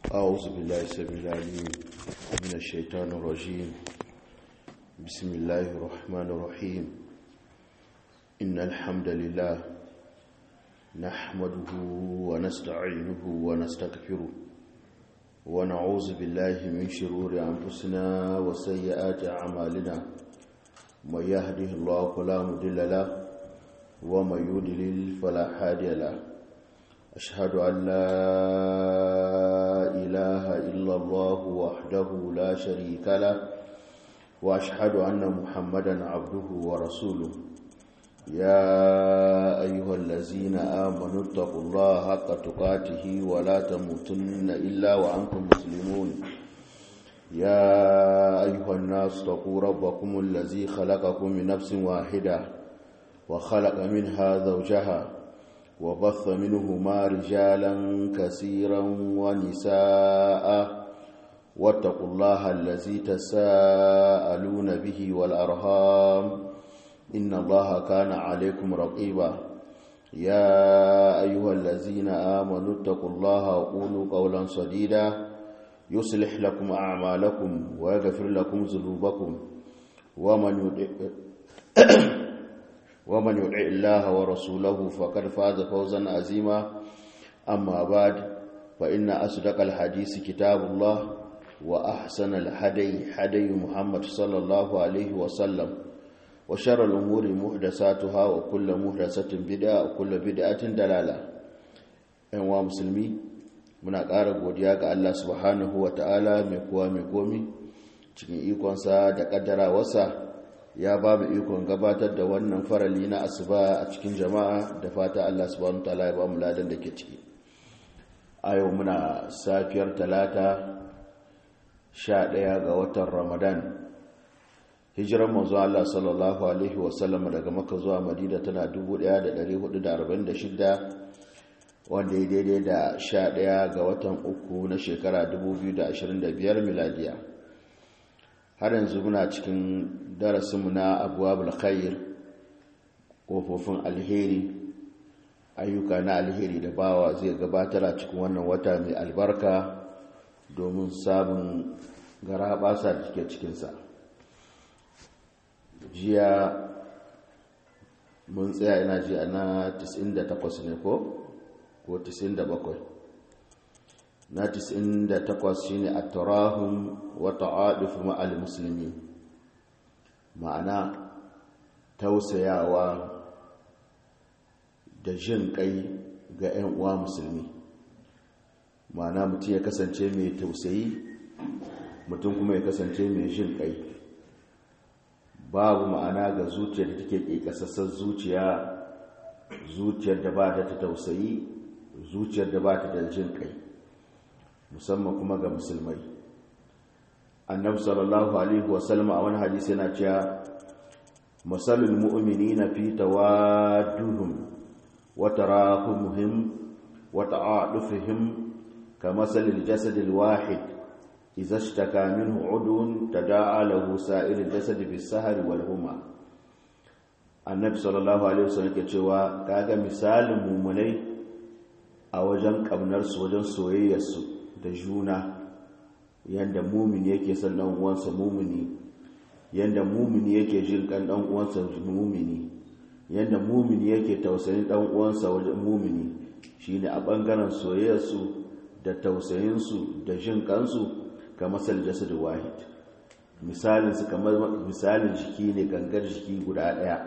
أعوذ بالله السميع العليم من الشيطان الرجيم. بسم الله الرحمن الرحيم. إن الحمد لله نحمده ونستعينه ونستغفره ونعوذ بالله من شرور أنفسنا وسيئات أعمالنا. من يهده الله فلا مضل له ومن يضلل فلا هادي له. أشهد أن لا إله إلا الله وحده لا شريك له وأشهد أن محمدا عبده ورسوله. يا أيها الذين آمنوا اتقوا الله حق تقاته ولا تموتن إلا وأنتم مسلمون. يا أيها الناس اتقوا ربكم الذي خلقكم من نفس واحدة وخلق منها زوجها وبث منهما رجالا كثيرا ونساء واتقوا الله الذي تساءلون به والأرحام إن الله كان عليكم رقيبا. يا أيها الذين آمنوا اتقوا الله وقولوا قولا سديدا يصلح لكم أعمالكم ويغفر لكم ذنوبكم ومن يطع الله ورسوله فقد فاز فوزا عظيما. أما بعد فإن أصدق الحديث كتاب الله وأحسن الهدي هدي محمد صلى الله عليه وسلم وشر الأمور محدثاتها وكل محدثة بدعة وكل بدعة ضلالة. أيها المسلمين, muna ƙara godiya ga Allah subhanahu wa ta'ala mai kowa mai komi. Cikin ikonsa da ƙaddarawarsa ya ba mu ikon gabatar da wannan farali na asuba a cikin jama'a, da fata Allah subhanahu wa ta'ala ya ba mu ladan da ke ciki. A yau muna safiyar talata 11 ga watan Ramadan. Hijiran manzo Allah sallallahu alaihi wasallam daga Makka zuwa Madina tana 1446, wanda ya daidai da 11 ga watan uku na shekara 2025 miladiya. Har yanzu muna cikin darasinmu na abwabul khair, kofofin alheri, ayyuka na alheri da bawa zai gabatar a cikin wannan wata mai albarka domin samun garabasa da take cikinsa. Jiya mun tsaya ina ji na 98 ne ko 97. na 98 shine at-tarahum wa ta'aduf ma'al muslimin, ma'ana tausayawa da jin kai ga 'yan uwa musulmi. Ma'ana mutum ya kasance mai tausayi, mutum kuma ya kasance mai jin kai. Babu ma'ana ga zuciyar da take kekasassar zuciyar da ba ta tausayi, zuciyar da ba ta da jin kai, musamman kuma ga musulmai. Annabi sallallahu alaihi wasallam a wani hadisi yana cewa masalul mu'minina fi tawadduhum wa tarahumhum wa ta'adufihim kamasalil jasadil wahid idza ishtaka minhu 'udwun tada'a lahu sa'irul jasadi bis-sahri wal huma. Annabi sallallahu alaihi wasallam ke cewa kaga misalin mu'minai a wajen ƙaunarsu, wajen soyayyarsu da juna, yadda mumini yake son ɗan uwansa mumini, yadda mumini yake jin kan ɗan uwansa mumini, yadda mumini yake tausayin ɗan uwansa wajen mumini, shine a ɓangaren soyayyarsu da tausayinsu da jin kansu kamar sal jasad wahid. Misalin su kamar misalin jiki ne, gangar jiki guda ɗaya.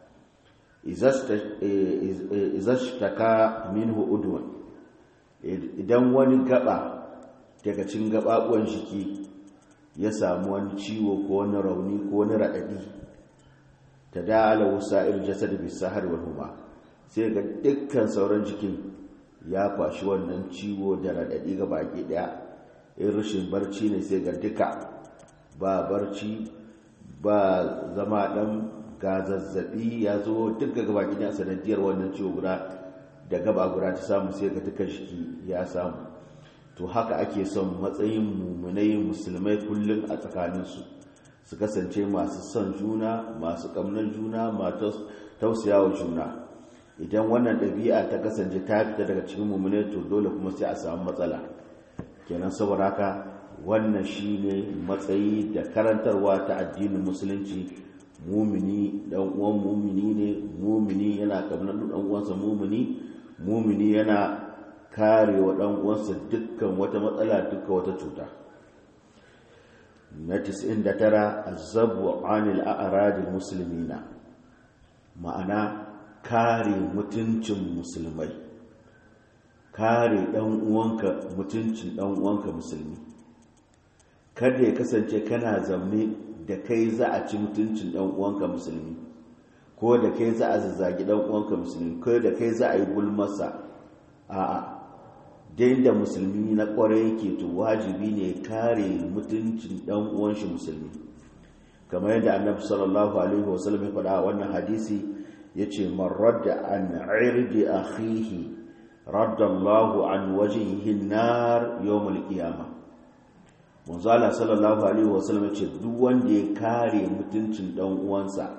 izashtaka minhu udwan, idan wani gaba daga cikin gababuwan jiki ya samu wani ciwo ko wani rauni ko wani radadi, tada'ala wasa'il jasad bis-sahar wal huma, sai ga dukkan sauran jikin ya kwashi wannan ciwo da radadi ga baki daya. In rashin barci ne sai ga duka ba barci ba, zama dan ga zazzabi ya zo duk ga gaba gida sanadiyar wannan ciwo guda da gaba guda ta samu, sai ga dukkan jiki ya samu. To haka ake son matsayin mu'minai musulmai kullum a tsakaninsu su kasance masu son juna, masu kamnar juna, masu tausayawa juna. Idan wannan ɗabi'a ta kasance ta fita daga cikin mu'minai, to dole kuma sai a samu matsala. kenan saboda haka wannan shine matsayi da karantarwa ta addinin musulunci. Mumini dan uwan mumini ne, mumini yana kaunar dan uwansa mumini yana kare wa dan uwansa dukkan wata matsala, dukkan wata cuta. na 99 azabu anil a'radil muslimina, ma'ana kare mutuncin musulmai, kare dan uwanka mutuncin dan uwanka musulmi. Kada ya kasance kana zaune da kai za a ci mutuncin dan uwanka musulmi, ko da kai za a zazzagi dan uwanka musulmi, ko da kai za a yi gulmasa. A'a, da musulmi na kwarai yake to wajibi ne kare mutuncin dan uwan shi musulmi, kamar yadda annabi sallallahu alaihi wasallam ya faɗa a wannan hadisi, yace man radda an irdi akhihi radda Allahu an wajhihi an-nar yawm al-qiyamah. Manzala sallallahu alaihi wasallam yace duk wanda ya kare mutuncin dan uwansa,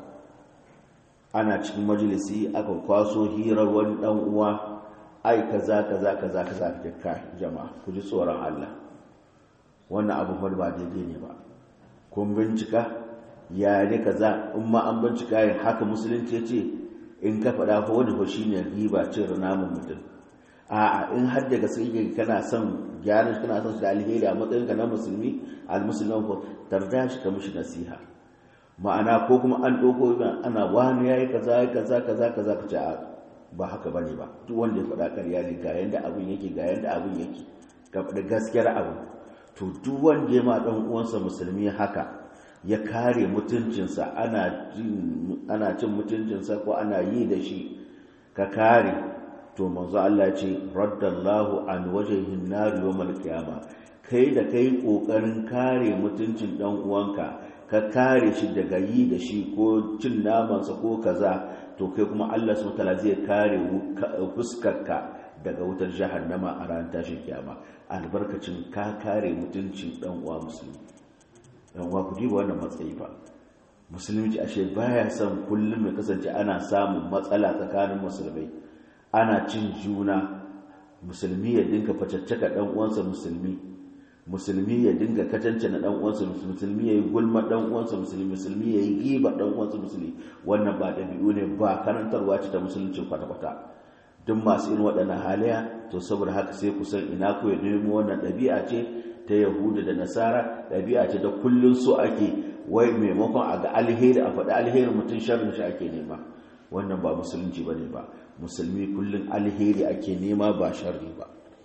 ana cikin majalisi aka kwaso hirar wani dan uwa, ai kaza kai jama'a ku ji tsoron Allah, wannan abu ba daidai ne ba, kun bincika ya ne kaza, in ma an bincika yin haka musulunci yace in ka faɗa fa wani fa shine riba cin namun mutum. A'a, in har daga sai kana son gyaran, kana son su da alheri a matsayin ka na musulmi, almuslimin ko tarda shi ka mishi nasiha. Ma'ana ko kuma an ɗauko ana wani yayi kaza ka ce ba haka bane ba, duk wanda ya faɗa ƙarya ne, ga yanda abin yake ka faɗi gaskiyar abu. To duk wanda ya ma ɗan uwansa musulmi haka, ya kare mutuncinsa, ana cin mutuncinsa ko ana yi da shi, ka kare, to manzo Allah ya ce raddallahu an wajhihin nar yawmal qiyamah. Kai da kai kokarin kare mutuncin dan uwanka, ka kare shi daga yi da shi ko cin namansa ko kaza, to kai kuma Allah subhanahu wataala zai kare fuskarka daga wutar jahannama a ran tashin kiyama, albarkacin ka kare mutuncin dan uwa musulmi. Dan uwa ku diba wannan matsayi fa, musulunci ashe baya son kullum ya kasance ana samun matsala tsakanin musulmai, ana cin juna, musulmi ya dinga facaccaka dan uwansa musulmi ya dinga katance na dan uwansa musulmi ya yi gulma dan uwansa musulmi ya yi giba dan uwansa musulmi. Wannan ba dabi'u ne, ba karantarwa ce ta musulunci kwata-kwata. Duk masu irin waɗannan halaye, to saboda haka sai ku san ina ku ya nemo wannan ɗabi'a ce ta Yahuda da Nasara, ɗabi'a ce da kullun so ake wai maimakon a ga alheri, a faɗi alherin mutum sharrin shi ake nema. Wannan ba musulunci bane ba, musulmi kullun alheri ake nema ba sharri ba.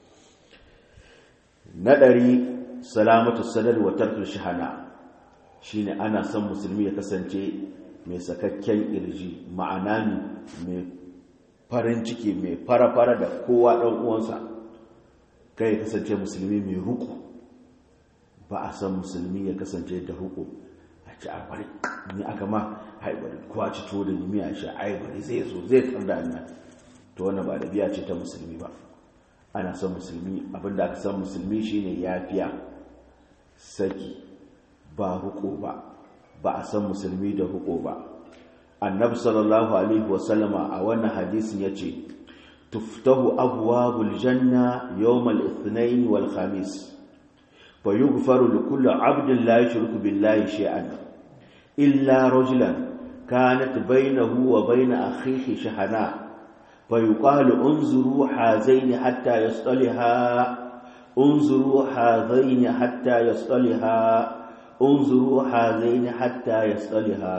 Na 100 salamatu sadar wa tarkul shahana, shine ana son musulmi ya kasance mai sakakken kirji, ma'ana mai farin ciki, mai fara-fara da kowa dan uwansa. Kai ya kasance musulmi mai ruku, ba a san musulmi ya kasance da ruku, a ci a bari ni aka ma haibari ko a ci to da nimi a sha aibari zai zo zai tsarda annan. To wannan ba da biya ce ta musulmi ba. Ana son musulmi, abinda aka san musulmi shine yafiya, saki, ba huko ba a san musulmi da huko ba. Annabi sallallahu alaihi wasallama a wannan hadisin yace tuftahu abwabul janna yawmal ithnain wal khamis fa yughfaru li kulli 'abdin la yushriku billahi shay'an illa rajulan kanat bainahu wa bain akhihi shahana فيقال انظروا هذين حتى يصطلحا انظروا هذين حتى يصطلحا انظروا هذين حتى يصطلحا.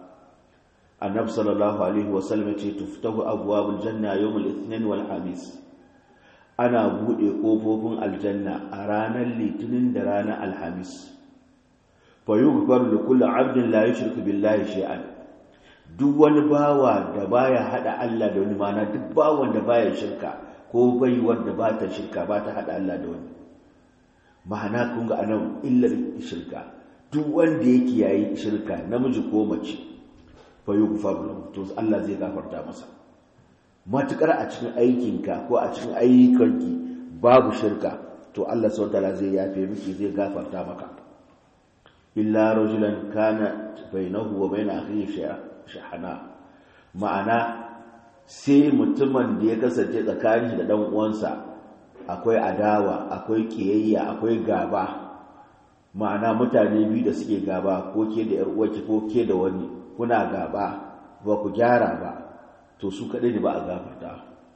النبي صلى الله عليه وسلم تفتح ابواب الجنه يوم الاثنين والخميس. ana bude kofofin aljanna a ranar litinin da ranar alhamis. fa yughfaru li kulli 'abdin la yushriku billahi shay'an. Duk wani bawa da baya hada Allah da wani, mana duk bawan da baya shirka ko bai wanda ba ta shirka, ba ta hada Allah da wani, ma'ana kun ga anan illar shirka. Duk wanda yake yayi shirka, namiji ko mace, fa yughfaru, to Allah zai gafarta masa. Matukar a cikin aikinka ko a cikin ayyukanki babu shirka, to Allah subhanahu wataala zai yafe miki, zai gafarta maka. Illa rajulan kana bainahu wa bain akhihi shahana, ma'ana sai mutumin da ya kasance tsakanin da dan uwansa akwai adawa, akwai kiyayya, akwai gaba, ma'ana mutane biyu da suke gaba, ko ke da uwarki ko ke da wani kuna gaba ba ku gyara ba, to su kaɗai ne ba a gafarta.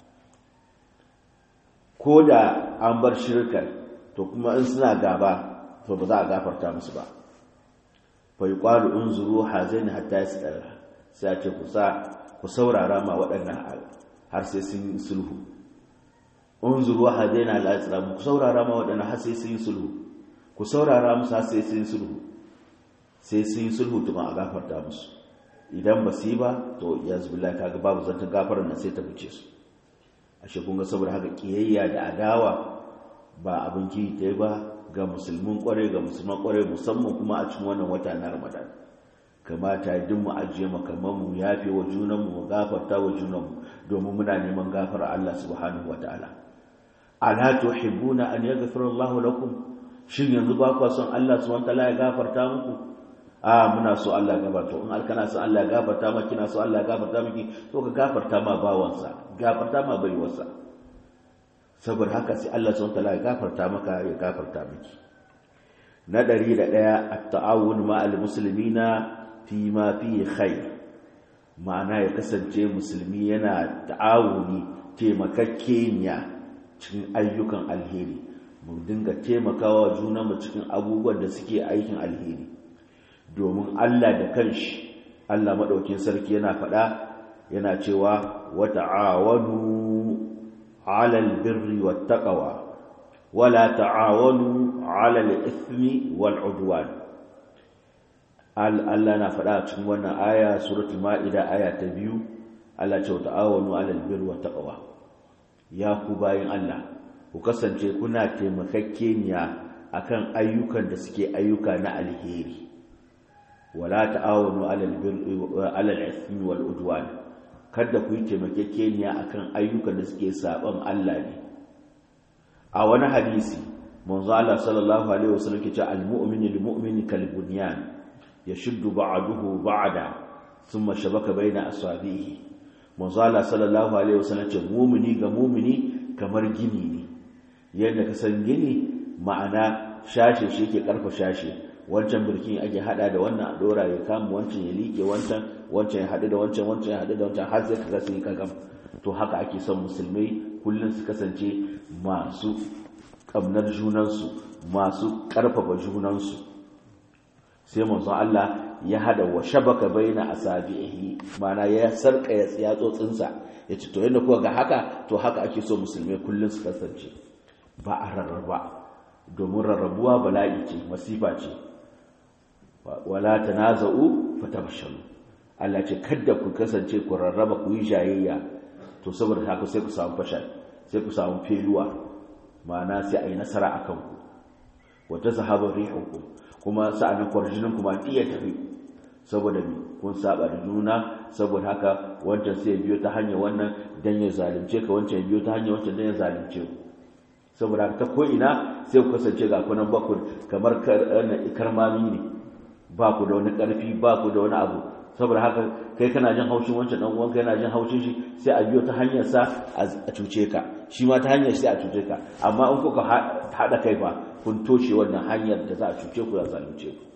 Ko da an bar shirkar, to kuma in suna gaba to ba za a gafarta musu ba. Fa yuqalu unzuru hazaini hatta yasdara, sai a ce ku saurara ma waɗannan har sai sun yi sulhu. Unzuru hazaini ala islam, ku saurara ma waɗannan har sai sun yi sulhu, ku saurara musu har sai sun yi sulhu, sai sun yi sulhu tuma a gafarta musu. Idan ba su yi ba, to yanzu billahi kaga babu zantan gafarar nan sai ta fice su. Ashe kun ga saboda haka kiyayya da adawa ba abin ki ta ba ga musulmin kware, ga musulman kware, musamman kuma a cikin wannan wata na Ramadan. Kamata duk mu ajiye makaman mu, yafe wa junan mu, gafarta wa junan mu, domin muna neman gafara Allah subhanahu wataala. Ala tuhibbuna an yaghfira Allah lakum, shin yanzu ba ku son Allah subhanahu wataala ya gafarta muku? Muna so Allah ya gafarta. In alkana so Allah ya gafarta maki, kina so Allah ya gafarta miki, to ka gafarta ma bawansa, gafarta ma baiwarsa. Saboda haka sai Allah subhanahu wataala ya gafarta maka, ya gafarta miki. Na 101 at-ta'awun ma'al muslimina fi ma fi khair, ma'ana ya kasance musulmi yana ta'awuni, taimakakeniya cikin ayyukan alheri. Mu dinga taimakawa junanmu cikin abubuwan da suke aikin alheri, domin Allah da kanshi, Allah madaukin sarki yana faɗa, yana cewa wa ta'awanu 'alal birri wat taqwa wa la ta'awanu 'alal ithmi wal 'udwan. Allah na faɗa cikin wannan aya, suratul Ma'ida aya ta 2, Allah ce wa ta'awanu 'alal birri wat taqwa. Ya ku bayin Allah, ku kasance kuna taimakakeniya akan ayyukan da suke ayyuka na alheri. Wala ta'awanu 'alal ithmi wal 'udwan. Kada ku yi taimakekeniya akan ayyukan da suke saban Allah ne. A wani hadisi manzo Allah sallallahu alaihi wasallam ke cewa al-mu'minu lil-mu'mini kal-bunyan yashuddu ba'duhu ba'da thumma shabaka baina asabihi. Manzo Allah sallallahu alaihi wasallam ce mu'mini ga mu'mini kamar gini ne. Yadda ka san gini, ma'ana shashe shi yake karfa shashe, wancan birkin ake hada da wannan a dora ya kama wancan ya liƙe wancan ya hadu da wancan ya hadu da wancan, har sai kaga sun yi kagam. To haka ake son musulmai kullum su kasance masu kamnar junansu, masu karfafa junansu. Sai manzon Allah ya hada wa shabaka baina asabihi, mana ya sarka ya tsotsinsa, ya ce to yanda kuka ga haka, to haka ake so musulmai kullum su kasance, ba a rarraba, domin rarrabuwa bala'i ce, masifa ce. Wala tanaza'u fatabshalu, Allah ce kada ku kasance ku rarraba, ku yi jayayya, to saboda haka sai ku samu fashal, sai ku samu feluwa, ma'ana sai ayi nasara akan ku. Wata zahabar rihukum, kuma sa'anin kwarjinin kuma iya tafi, saboda kun saba da juna. Saboda haka wancan sai biyo ta hanyar wannan dan ya zalunce ka, wancan biyo ta hanyar wancan dan ya zalunce ku. Saboda haka ta ko ina sai ku kasance ga kunan baku kamar karmami ne, ba ku da wani ƙarfi, ba ku da wani abu. Saboda haka kai kana jin haushin wancan dan uwanka, yana jin haushin shi, sai a biyo ta hanyar sa a cuce ka, shi ma ta hanyar sai a cuce ka. Amma in kuka haɗa kai ba, kun toshe wannan hanyar da za a cuce ku, za a zalunce ku.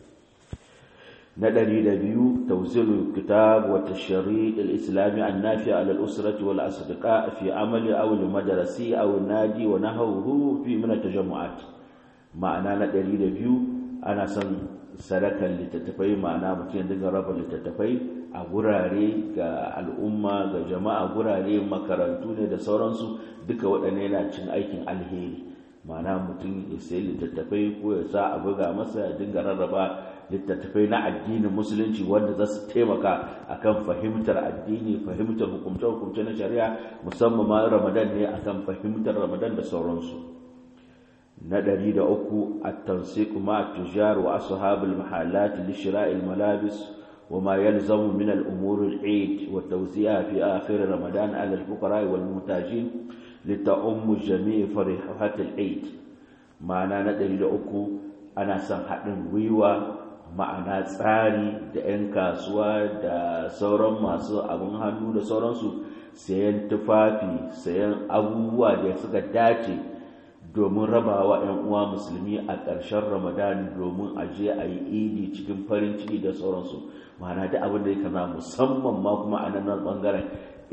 Na 102 tawzilul kitab wa tashri' al-islami an-nafi' ala al-usrati wal asdiqa fi amali aw al-madrasi aw an-nadi wa nahawhu fi min at-tajammu'at. Ma'ana na 102 ana son sadakan littattafai, ma'ana mutum ya dinga raba littattafai a gurare ga al'umma, ga jama'a, gurare makarantu ne da sauransu, duka waɗanne yana cin aikin alheri. Ma'ana mutum ya sayi littattafai ko ya sa a buga masa, ya dinga rarraba littattafai na addinin musulunci wanda za su taimaka akan fahimtar addini, fahimtar hukumce-hukumce na shari'a, musamman ma Ramadan ne, akan fahimtar Ramadan da sauransu. Na 103 at-tansiq ma at-tujar wa ashab al-mahallat li shira' al-malabis wa ma yalzamu min al-umur al-eid wa tawzi'a fi akhir Ramadan ala al-fuqara wal muhtajin li ta'um jami' farihat al-eid. Ma'ana na 103 ana son haɗin gwiwa, ma'ana tsari da 'yan kasuwa da sauran masu abin hannu da sauransu, sayan tufafi, sayan abubuwa da suka dace domin rabawa 'yan uwa musulmi a ƙarshen Ramadan domin a je a yi idi cikin farin ciki da sauransu. Ma'ana da abin da ya kaza musamman ma kuma a nan bangaren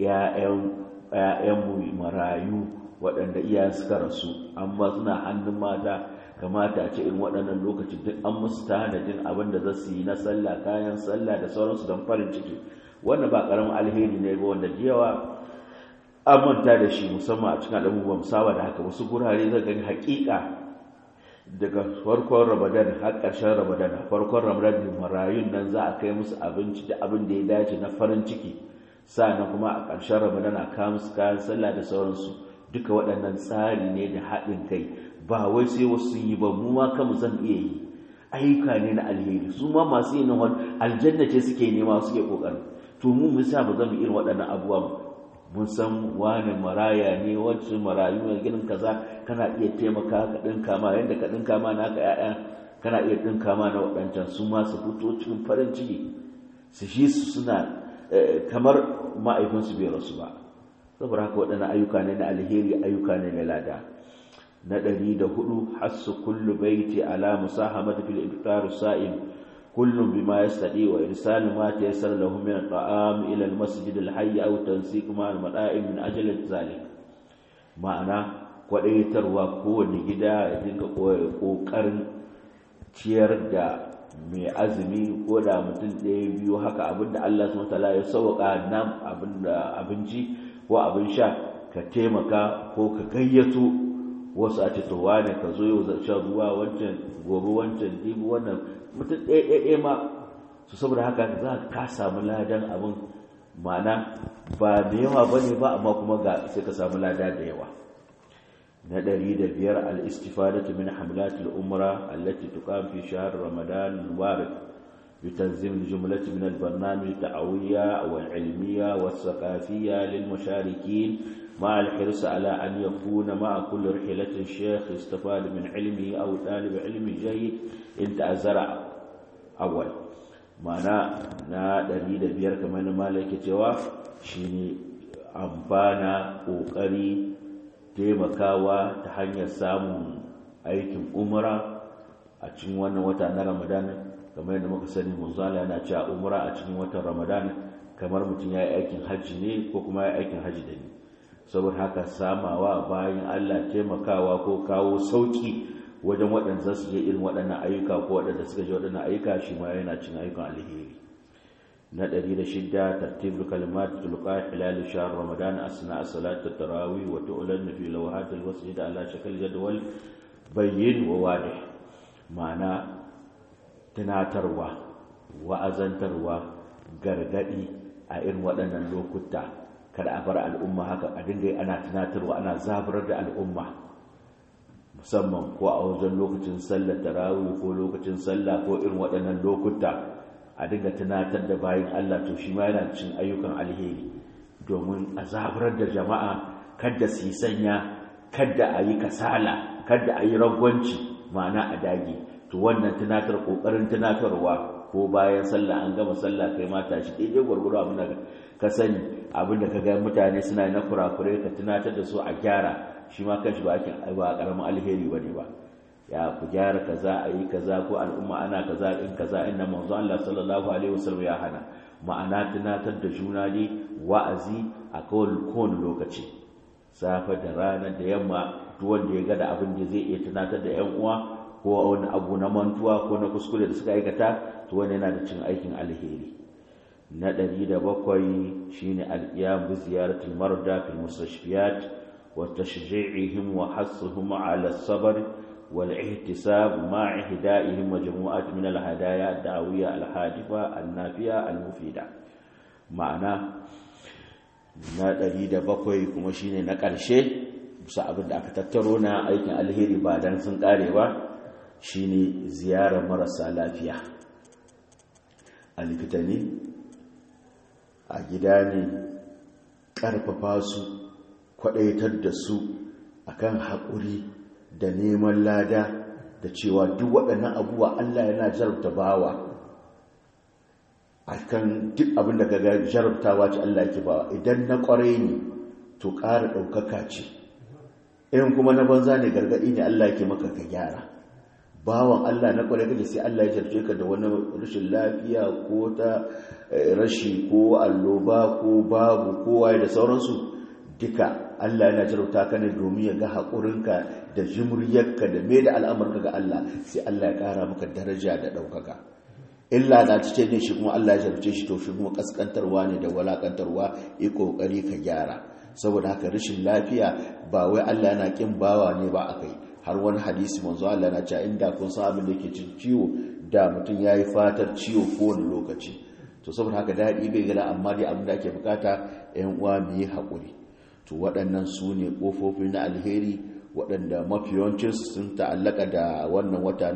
'ya'yanmu marayu waɗanda iyayen suka rasu amma suna hannun mata, kamata a ce in waɗannan lokacin duk an musu tanadin abin da za su yi na sallah, kayan sallah da sauransu don farin ciki. Wannan ba ƙaramin alheri ne ba wanda da yawa an manta da shi, musamman a cikin al'umma ba mu saba da haka. Wasu gurare zai gani haƙiƙa daga farkon Ramadan har ƙarshen Ramadan, farkon Ramadan marayun nan za a kai musu abinci da abin da ya dace na farin ciki, sannan kuma a ƙarshen Ramadan a kawo musu kayan sallah da sauransu. Duka waɗannan tsari ne da haɗin kai, ba wai sai wasu yi ba, mu ma kanmu zan iya yi. Ayyuka ne na alheri, su ma masu yin wani aljanna ce suke nema, suke ƙoƙari. To mu sa ba zan irin waɗannan abubuwa. Mun san wani maraya ne, wacce marayu ne ginin kaza, kana iya taimaka ka ɗinka ma yadda ka ɗinka ma naka ƴaƴa, kana iya ɗinka ma na waɗancan, su ma su fito cikin farin ciki, su shi su suna kamar ma'aikinsu bai rasu ba. Saboda haka waɗannan ayyuka ne na alheri, ayyuka ne na lada. Na 104 hassu kullu baiti ala musahamati fil iftar sa'im kullum bima yastadi wa irsal ma tayassara lahu min at'am ila al masjid al hayy aw tansiq ma al mada'im min ajli zalik. Ma'ana kwadaitarwa kowane gida ya dinga kokarin ciyar da mai azumi ko da mutum ɗaya biyu haka abinda Allah subhanahu wa ta'ala ya sauka nan abinci ko abin sha, ka taimaka ko ka gayyato wasu a ce to wane ka zo yau shan ruwa, wancan gobe, wancan jibi, wannan mutum ɗaya ma su. Saboda haka za ka samu ladan abin, ma'ana ba da yawa ba ne ba, amma kuma ga sai ka samu lada da yawa. Na 105 al-istifadatu min hamlatil umra allati tuqam fi shahr ramadan al-mubarak بتنظيم الجملة من البرنامج الدعوية والعلمية والثقافية للمشاركين مع الحرص على أن يكون مع كل رحلة شيخ يستفاد من علمه أو طالب علم جيد إن تأثر أول. معنى نا دليل بير كمان مالك جوا شيني أمبانا ƙoƙari taimakawa ta hanyar samun aikin umra a cikin wannan wata na Ramadan. Kamar yadda muka sani manzala yana cewa umra a cikin watan Ramadan kamar mutum ya yi aikin hajji ne ko kuma ya yi aikin hajji da ni. Saboda haka samawa bayan Allah taimakawa ko kawo sauki wajen waɗanda za su je irin waɗannan ayyuka ko waɗanda suka je waɗannan ayyuka, shi ma yana cin ayyukan alheri. Na 106 tartibul kalimat tulqa hilal shahr Ramadan asna salat at-tarawih wa tu'lan fi lawhat al-masjid ala shakl jadwal bayyin wa wadih. Ma'ana tunatarwa, wa'azantarwa, gargadi a irin waɗannan lokuta. Kada a bar al'umma haka, a dinga ana tunatarwa, ana zaburar da al'umma, musamman ko a wajen lokacin sallar tarawih ko lokacin sallah ko irin waɗannan lokuta, a dinga tunatar da bayin Allah. To shi ma yana cin ayyukan alheri, domin a zaburar da jama'a kada su yi sanya, kada a yi kasala, kada a yi ragwanci, ma'ana a dage. To wannan tunatar, kokarin tunatarwa ko bayan sallah an gama sallah kai mata shi daidai gwargwaro abin da ka sani, abin da ka ga mutane suna na kurakurai ka tunatar da su a gyara, shi ma kanshi ba karamin alheri bane ba. Ya ku gyara kaza, a yi kaza, ko al'umma ana kaza in kaza, inna manzo Allah sallallahu alaihi wasallam ya hana. Ma'ana tunatar da juna ne, wa'azi a kowane lokaci, safe da rana da yamma. Duk wanda ya ga da abin da zai iya tunatar da ƴan uwa ko wani abu na mantuwa ko na kuskure da suka aikata, to wani yana da cin aikin alheri. Na 107 shine al-qiyam bi ziyaratil marda fil mustashfiyat wa tashji'ihim wa hassuhum 'ala as-sabr wal ihtisab ma'a ihdaihim majmu'at min al-hadaya ad-da'awiyya al-hadifa an-nafiya al-mufida. Ma'ana na 107 kuma shine na ƙarshe bisa abin da aka tattaro na aikin alheri ba dan sun kare ba, shine ziyarar marasa lafiya a likita ne, a gida ne, ƙarfafa su, kwaɗaitar da su akan haƙuri da neman lada, da cewa duk waɗannan abubuwa Allah yana jarabta bawa akan duk abin da kaga jarabtawa ce Allah yake bawa. Idan na ƙwarai ne to ƙara ɗaukaka ce, in kuma na banza ne gargadi ne Allah yake maka ka gyara. Bawan Allah na kwarai kake sai Allah ya jarce ka da wani rashin lafiya ko ta rashi ko alloba ko babu ko waye da sauransu, duka Allah yana jarauta ka ne domin ya ga haƙurinka da jimriyarka da mai da al'amurka ga Allah, sai Allah ya ƙara maka daraja da ɗaukaka. Illa na ce ne shi kuma Allah ya jarce shi, to shi kuma ƙasƙantarwa ne da walaƙantarwa, yi ƙoƙari ka gyara. Saboda haka rashin lafiya ba wai Allah yana ƙin bawa ne ba a kai. Har wani hadisi manzo Allah na cewa inda kun san abin da yake cin ciwo da mutum yayi fatar ciwo kowane lokaci. To saboda haka daɗi bai gada, amma dai abin da ake bukata ƴan uwa mu yi haƙuri. To waɗannan su ne ƙofofi na alheri waɗanda mafi yawancinsu sun ta'allaka da wannan wata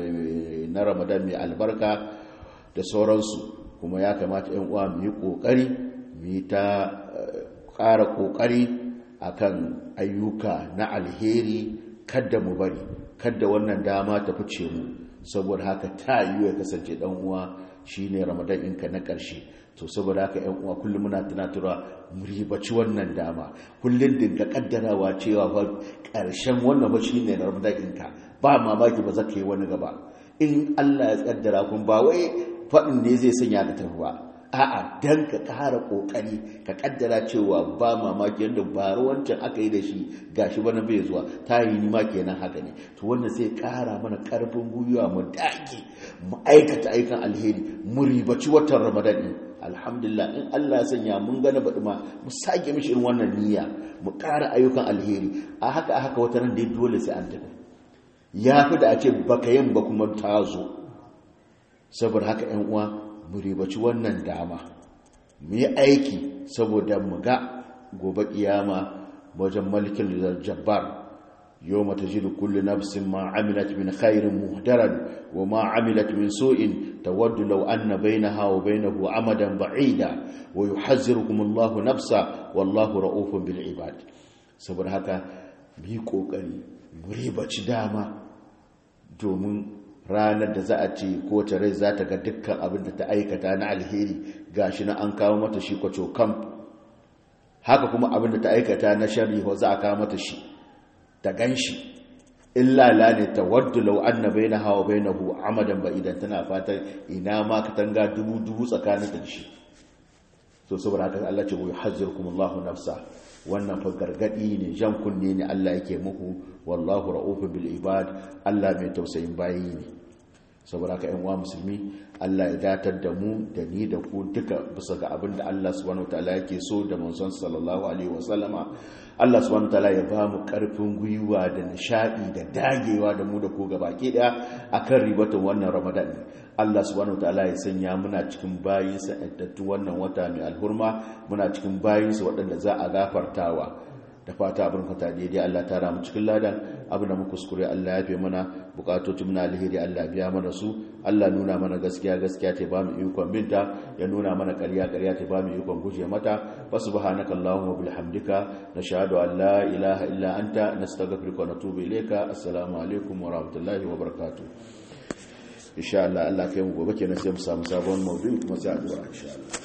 na Ramadan mai albarka da sauransu. Kuma ya kamata ƴan uwa mu yi ƙoƙari, mu yi ta ƙara ƙoƙari akan ayyuka na alheri, kada mu bari, kada wannan dama ta fice mu. Saboda haka ta yiwu ya kasance dan uwa shine Ramadan ɗinka na ƙarshe. To saboda haka ƴan uwa kullum muna tunatarwa mu ribaci wannan dama, kullum dinga kaddarawa cewa fa ƙarshen wannan ba shine Ramadan ɗinka, ba mamaki ba zaka yi wani gaba. In Allah ya kaddara kun ba wai faɗin ne zai sanya ka tafi ba, a'a dan ka ƙara ƙoƙari ka kaddara cewa ba mamaki yadda bara wancan aka yi da shi gashi bana bai zuwa, ta yi ni ma kenan haka ne. To wannan sai ƙara mana ƙarfin gwiwa mu dage mu aikata aikan alheri, mu ribaci watan Ramadan din. Alhamdulillah, in Allah ya sanya mun gana baɗi ma mu sake mishi irin wannan niyya, mu ƙara ayyukan alheri. A haka wata ran dai dole sai an tafi, ya fi da a ce baka yin ba kuma ta zo. Saboda haka ƴan uwa mu ribaci wannan dama, mu yi aiki saboda mu ga gobe kiyama wajen malikin jabbar. yawma tajidu kullu nafsin ma amilat min khairin muhdaran wa ma amilat min su'in tawaddu law anna bainaha wa bainahu amadan ba'ida wa yuhazzirukum Allahu nafsa wallahu ra'ufun bil ibad. Saboda haka mu yi kokari mu ribaci dama, domin ranar da za a ce ko ta rai za ta ga dukkan abin da ta aikata na alheri gashi na an kawo mata shi kwaco kam, haka kuma abin da ta aikata na sharri ho za a kawo mata shi ta ganshi. illa la ne tawaddu law anna bainaha wa bainahu amadan ba'idan, tana fatan ina ma katanga dubu tsakanin da shi. to saboda haka Allah ce yuhazzirukum Allahu nafsa, wannan fa gargadi ne, jan kunne ne Allah yake muku. wallahu ra'ufun bil ibad, Allah mai tausayin bayi ne. saboda haka ƴan uwa musulmi, Allah ya datar da mu da ni da ku duka bisa ga abin da Allah subhanahu wataala yake so da manzon sallallahu alaihi wasallama. Allah subhanahu wataala ya ba mu karfin gwiwa da nishadi da dagewa da mu da ku gabaki daya akan ribatan wannan Ramadan. Allah subhanahu wataala ya sanya muna cikin bayinsa addattu wannan wata mai alhurma, muna cikin bayinsa waɗanda za a gafartawa. da fata abin fata daidai Allah tara mu cikin ladan, abin da mu kuskure Allah ya fi mana, bukatocin na alheri Allah biya mana su. Allah nuna mana gaskiya ta ba mu ikon binta, ya nuna mana ƙarya ta ba mu ikon guje mata. fa subhanaka allahumma bihamdika nashhadu an la ilaha illa anta nastaghfiruka wa natubu ilayka. Assalamu alaikum wa rahmatullahi wa barakatuh. insha Allah kai mu gobe kenan sai mu samu sabon maudu'i kuma sai a dora insha Allah.